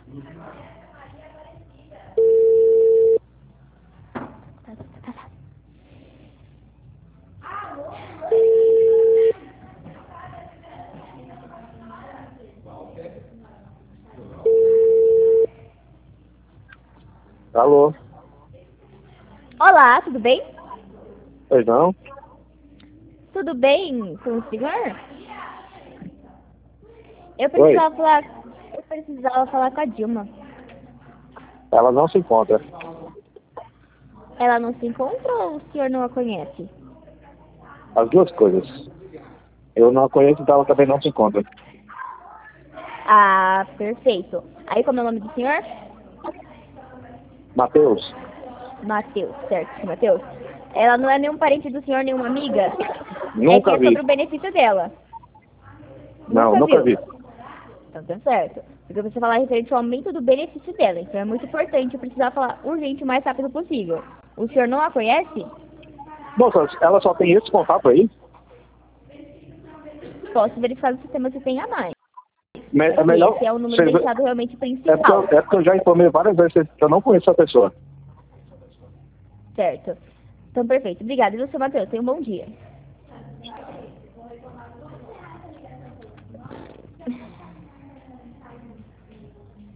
Alô? Olá, tudo bem? Pois não? Tudo bem com o senhor? Eu Oi? precisava falar com a Dilma. Ela não se encontra. Ela não se encontra ou o senhor não a conhece? As duas coisas. Eu não a conheço, então ela também não se encontra. Ah, perfeito. Aí como é o nome do senhor? Matheus? Matheus, certo, Matheus. Ela não é nenhum parente do senhor, nenhuma amiga? É que Nunca é vi. sobre o benefício dela. Não, Nunca nunca viu? vi. Então tá certo. Porque você falar referente ao aumento do benefício dela. Então é muito importante, eu precisar falar urgente o mais rápido possível. O senhor não a conhece? Moça, ela só tem esse contato aí? Posso verificar no sistema se tem a mais. É Aqui, melhor... esse é o número deixado realmente É principal. porque eu já informei várias vezes que eu não conheço a pessoa. Certo. Então, perfeito. Obrigada, viu, seu Matheus? Tenha um bom dia.